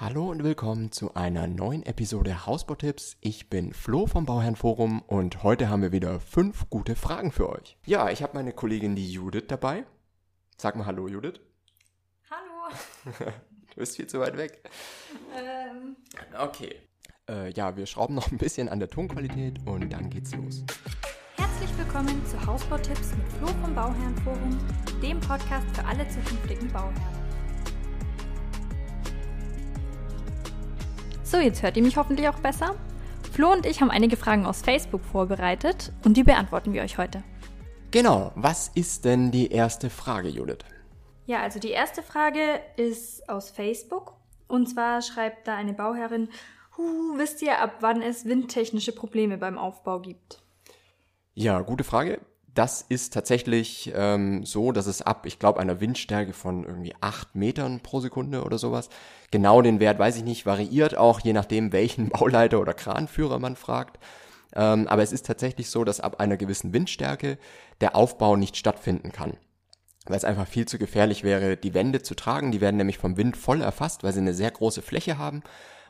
Hallo und willkommen zu einer neuen Episode Hausbautipps. Ich bin Flo vom Bauherrenforum und heute haben wir wieder 5 gute Fragen für euch. Ja, ich habe meine Kollegin die Judith dabei. Sag mal Hallo, Judith. Hallo. Du bist viel zu weit weg. Okay. Wir schrauben noch ein bisschen an der Tonqualität und dann geht's los. Herzlich willkommen zu Hausbautipps mit Flo vom Bauherrenforum, dem Podcast für alle zukünftigen Bauherren. So, jetzt hört ihr mich hoffentlich auch besser. Flo und ich haben einige Fragen aus Facebook vorbereitet und die beantworten wir euch heute. Genau, was ist denn die erste Frage, Judith? Ja, also die erste Frage ist aus Facebook und zwar schreibt da eine Bauherrin, wisst ihr, ab wann es windtechnische Probleme beim Aufbau gibt? Ja, gute Frage. Das ist tatsächlich so, dass es ab, ich glaube, einer Windstärke von irgendwie 8 Metern pro Sekunde oder sowas, genau den Wert weiß ich nicht, variiert auch, je nachdem, welchen Bauleiter oder Kranführer man fragt. Aber es ist tatsächlich so, dass ab einer gewissen Windstärke der Aufbau nicht stattfinden kann. Weil es einfach viel zu gefährlich wäre, die Wände zu tragen. Die werden nämlich vom Wind voll erfasst, weil sie eine sehr große Fläche haben.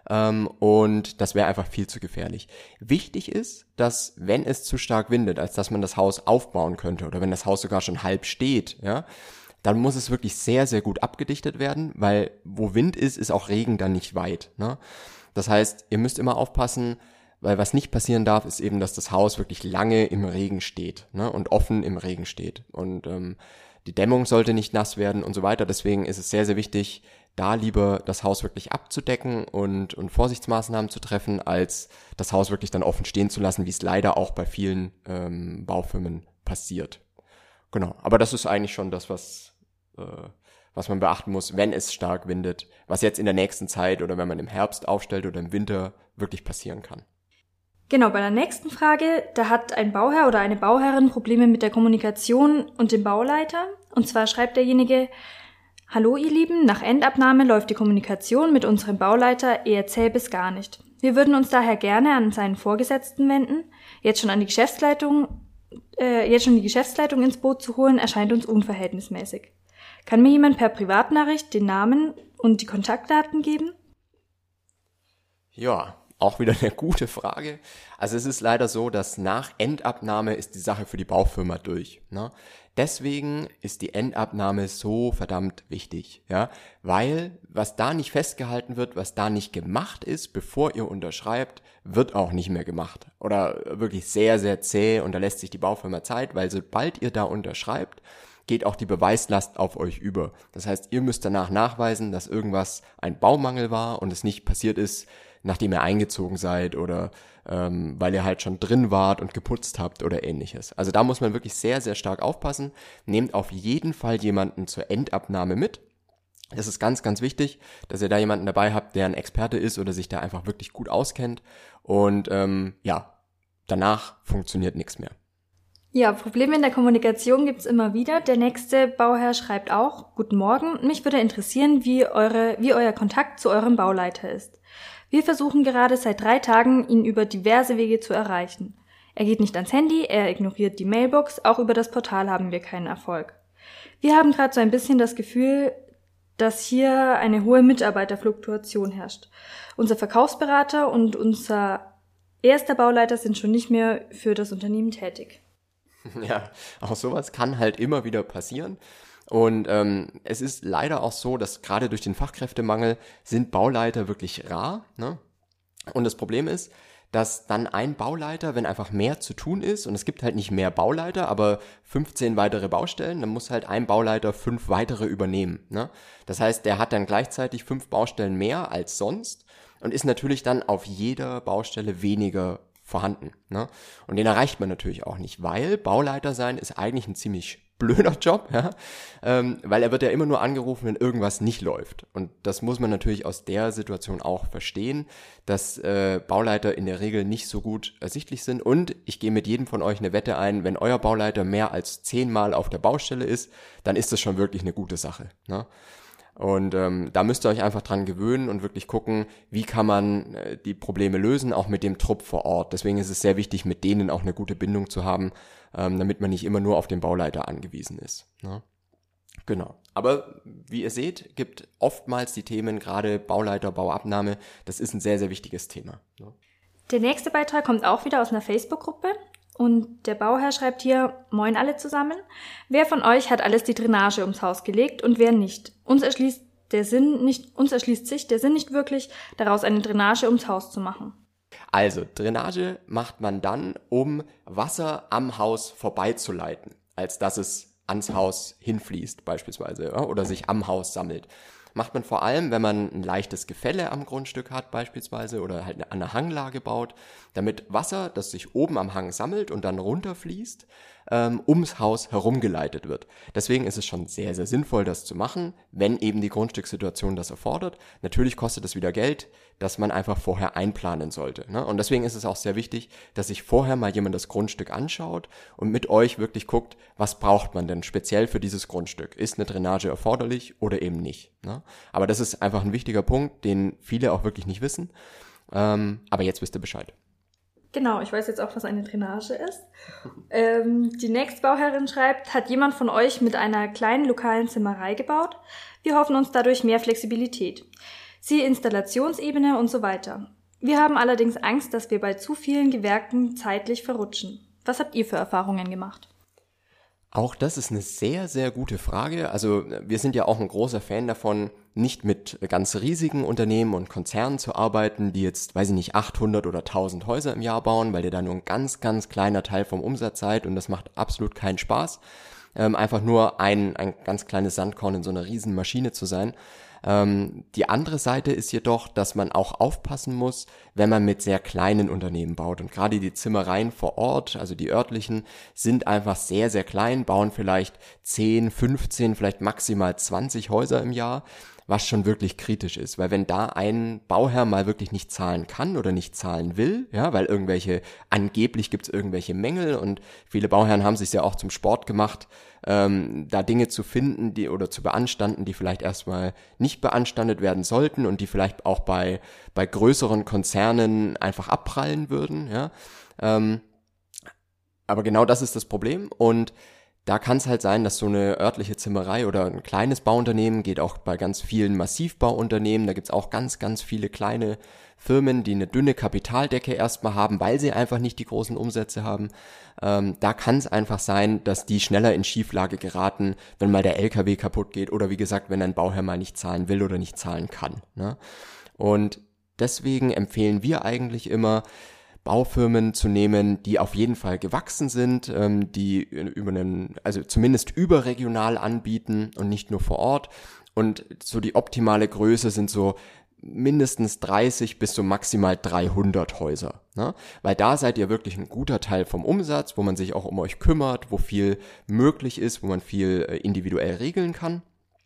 Und das wäre einfach viel zu gefährlich. Wichtig ist, dass wenn es zu stark windet, als dass man das Haus aufbauen könnte oder wenn das Haus sogar schon halb steht, ja, dann muss es wirklich sehr, sehr gut abgedichtet werden, weil wo Wind ist auch Regen dann nicht weit, ne? Das heißt, ihr müsst immer aufpassen, weil was nicht passieren darf, ist eben, dass das Haus wirklich lange im Regen steht, ne, und offen im Regen steht. Und die Dämmung sollte nicht nass werden und so weiter. Deswegen ist es sehr, sehr wichtig, da lieber das Haus wirklich abzudecken und Vorsichtsmaßnahmen zu treffen, als das Haus wirklich dann offen stehen zu lassen, wie es leider auch bei vielen Baufirmen passiert. Genau, aber das ist eigentlich schon das, was man beachten muss, wenn es stark windet, was jetzt in der nächsten Zeit oder wenn man im Herbst aufstellt oder im Winter wirklich passieren kann. Genau, bei der nächsten Frage, da hat ein Bauherr oder eine Bauherrin Probleme mit der Kommunikation und dem Bauleiter. Und zwar schreibt derjenige: Hallo ihr Lieben, nach Endabnahme läuft die Kommunikation mit unserem Bauleiter eher zäh bis gar nicht. Wir würden uns daher gerne an seinen Vorgesetzten wenden. Jetzt schon die Geschäftsleitung ins Boot zu holen, erscheint uns unverhältnismäßig. Kann mir jemand per Privatnachricht den Namen und die Kontaktdaten geben? Ja, auch wieder eine gute Frage. Also es ist leider so, dass nach Endabnahme ist die Sache für die Baufirma durch, ne? Deswegen ist die Endabnahme so verdammt wichtig, ja, weil was da nicht festgehalten wird, was da nicht gemacht ist, bevor ihr unterschreibt, wird auch nicht mehr gemacht oder wirklich sehr, sehr zäh und da lässt sich die Baufirma Zeit, weil sobald ihr da unterschreibt, geht auch die Beweislast auf euch über. Das heißt, ihr müsst danach nachweisen, dass irgendwas ein Baumangel war und es nicht passiert ist, nachdem ihr eingezogen seid oder weil ihr halt schon drin wart und geputzt habt oder ähnliches. Also da muss man wirklich sehr, sehr stark aufpassen. Nehmt auf jeden Fall jemanden zur Endabnahme mit. Das ist ganz, ganz wichtig, dass ihr da jemanden dabei habt, der ein Experte ist oder sich da einfach wirklich gut auskennt. Und danach funktioniert nichts mehr. Ja, Probleme in der Kommunikation gibt's immer wieder. Der nächste Bauherr schreibt auch: Guten Morgen, mich würde interessieren, wie euer Kontakt zu eurem Bauleiter ist. Wir versuchen gerade seit 3 Tagen, ihn über diverse Wege zu erreichen. Er geht nicht ans Handy, er ignoriert die Mailbox, auch über das Portal haben wir keinen Erfolg. Wir haben gerade so ein bisschen das Gefühl, dass hier eine hohe Mitarbeiterfluktuation herrscht. Unser Verkaufsberater und unser erster Bauleiter sind schon nicht mehr für das Unternehmen tätig. Ja, auch sowas kann halt immer wieder passieren. Und es ist leider auch so, dass gerade durch den Fachkräftemangel sind Bauleiter wirklich rar, ne? Und das Problem ist, dass dann ein Bauleiter, wenn einfach mehr zu tun ist, und es gibt halt nicht mehr Bauleiter, aber 15 weitere Baustellen, dann muss halt ein Bauleiter 5 weitere übernehmen, ne? Das heißt, der hat dann gleichzeitig 5 Baustellen mehr als sonst und ist natürlich dann auf jeder Baustelle weniger vorhanden, ne? Und den erreicht man natürlich auch nicht, weil Bauleiter sein ist eigentlich ein ziemlich blöder Job, ja, weil er wird ja immer nur angerufen, wenn irgendwas nicht läuft. Und das muss man natürlich aus der Situation auch verstehen, dass Bauleiter in der Regel nicht so gut ersichtlich sind. Und ich gehe mit jedem von euch eine Wette ein, wenn euer Bauleiter mehr als 10 Mal auf der Baustelle ist, dann ist das schon wirklich eine gute Sache, ne? Und da müsst ihr euch einfach dran gewöhnen und wirklich gucken, wie kann man die Probleme lösen, auch mit dem Trupp vor Ort. Deswegen ist es sehr wichtig, mit denen auch eine gute Bindung zu haben, damit man nicht immer nur auf den Bauleiter angewiesen ist, ne? Genau. Aber wie ihr seht, gibt oftmals die Themen, gerade Bauleiter, Bauabnahme, das ist ein sehr, sehr wichtiges Thema. Der nächste Beitrag kommt auch wieder aus einer Facebook-Gruppe und der Bauherr schreibt hier: Moin alle zusammen. Wer von euch hat alles die Drainage ums Haus gelegt und wer nicht? Uns erschließt sich der Sinn nicht wirklich, daraus eine Drainage ums Haus zu machen. Also, Drainage macht man dann, um Wasser am Haus vorbeizuleiten, als dass es ans Haus hinfließt beispielsweise, ja, oder sich am Haus sammelt. Macht man vor allem, wenn man ein leichtes Gefälle am Grundstück hat beispielsweise oder halt an einer Hanglage baut, damit Wasser, das sich oben am Hang sammelt und dann runterfließt, ums Haus herumgeleitet wird. Deswegen ist es schon sehr, sehr sinnvoll, das zu machen, wenn eben die Grundstückssituation das erfordert. Natürlich kostet es wieder Geld, das man einfach vorher einplanen sollte, ne? Und deswegen ist es auch sehr wichtig, dass sich vorher mal jemand das Grundstück anschaut und mit euch wirklich guckt, was braucht man denn speziell für dieses Grundstück? Ist eine Drainage erforderlich oder eben nicht, ne? Aber das ist einfach ein wichtiger Punkt, den viele auch wirklich nicht wissen. Aber jetzt wisst ihr Bescheid. Genau, ich weiß jetzt auch, was eine Drainage ist. Die nächste Bauherrin schreibt: Hat jemand von euch mit einer kleinen lokalen Zimmerei gebaut? Wir hoffen uns dadurch mehr Flexibilität. Siehe Installationsebene und so weiter. Wir haben allerdings Angst, dass wir bei zu vielen Gewerken zeitlich verrutschen. Was habt ihr für Erfahrungen gemacht? Auch das ist eine sehr, sehr gute Frage. Also wir sind ja auch ein großer Fan davon, nicht mit ganz riesigen Unternehmen und Konzernen zu arbeiten, die jetzt, weiß ich nicht, 800 oder 1000 Häuser im Jahr bauen, weil ihr da nur ein ganz, ganz kleiner Teil vom Umsatz seid und das macht absolut keinen Spaß. Einfach nur ein ganz kleines Sandkorn in so einer riesen Maschine zu sein. Die andere Seite ist jedoch, dass man auch aufpassen muss, wenn man mit sehr kleinen Unternehmen baut. Und gerade die Zimmereien vor Ort, also die örtlichen, sind einfach sehr, sehr klein, bauen vielleicht 10, 15, vielleicht maximal 20 Häuser im Jahr, was schon wirklich kritisch ist. Weil wenn da ein Bauherr mal wirklich nicht zahlen kann oder nicht zahlen will, ja, weil angeblich gibt es irgendwelche Mängel und viele Bauherren haben sich ja auch zum Sport gemacht, da Dinge zu finden, oder zu beanstanden, die vielleicht erstmal nicht beanstandet werden sollten und die vielleicht auch bei größeren Konzernen einfach abprallen würden, ja. Aber genau das ist das Problem und da kann es halt sein, dass so eine örtliche Zimmerei oder ein kleines Bauunternehmen, geht auch bei ganz vielen Massivbauunternehmen, da gibt's auch ganz, ganz viele kleine Firmen, die eine dünne Kapitaldecke erstmal haben, weil sie einfach nicht die großen Umsätze haben. Da kann es einfach sein, dass die schneller in Schieflage geraten, wenn mal der LKW kaputt geht oder wie gesagt, wenn ein Bauherr mal nicht zahlen will oder nicht zahlen kann, ne? Und deswegen empfehlen wir eigentlich immer, Baufirmen zu nehmen, die auf jeden Fall gewachsen sind, die also zumindest überregional anbieten und nicht nur vor Ort. Und so die optimale Größe sind so mindestens 30 bis so maximal 300 Häuser, ne? Weil da seid ihr wirklich ein guter Teil vom Umsatz, wo man sich auch um euch kümmert, wo viel möglich ist, wo man viel individuell regeln kann.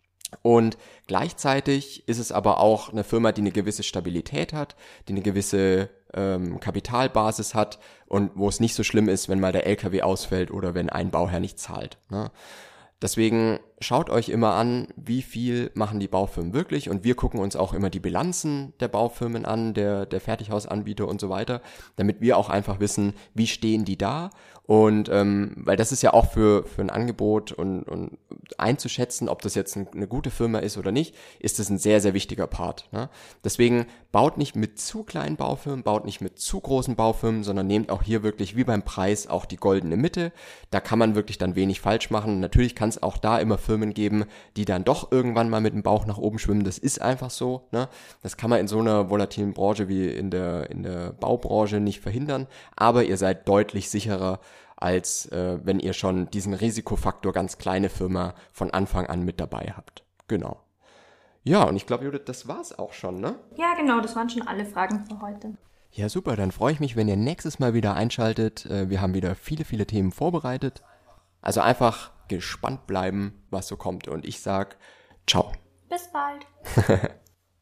Und gleichzeitig ist es aber auch eine Firma, die eine gewisse Stabilität hat, die eine gewisse Kapitalbasis hat und wo es nicht so schlimm ist, wenn mal der LKW ausfällt oder wenn ein Bauherr nicht zahlt, ne? Deswegen schaut euch immer an, wie viel machen die Baufirmen wirklich und wir gucken uns auch immer die Bilanzen der Baufirmen an, der Fertighausanbieter und so weiter, damit wir auch einfach wissen, wie stehen die da und weil das ist ja auch für ein Angebot und einzuschätzen, ob das jetzt eine gute Firma ist oder nicht, ist das ein sehr, sehr wichtiger Part, ne? Deswegen baut nicht mit zu kleinen Baufirmen, baut nicht mit zu großen Baufirmen, sondern nehmt auch hier wirklich wie beim Preis auch die goldene Mitte. Da kann man wirklich dann wenig falsch machen. Natürlich kann es auch da immer Firmen geben, die dann doch irgendwann mal mit dem Bauch nach oben schwimmen. Das ist einfach so, ne? Das kann man in so einer volatilen Branche wie in der Baubranche nicht verhindern. Aber ihr seid deutlich sicherer, als wenn ihr schon diesen Risikofaktor ganz kleine Firma von Anfang an mit dabei habt. Genau. Ja, und ich glaube, Judith, das war's auch schon, ne? Ja, genau, das waren schon alle Fragen für heute. Ja, super, dann freue ich mich, wenn ihr nächstes Mal wieder einschaltet. Wir haben wieder viele, viele Themen vorbereitet. Also einfach gespannt bleiben, was so kommt. Und ich sag ciao. Bis bald.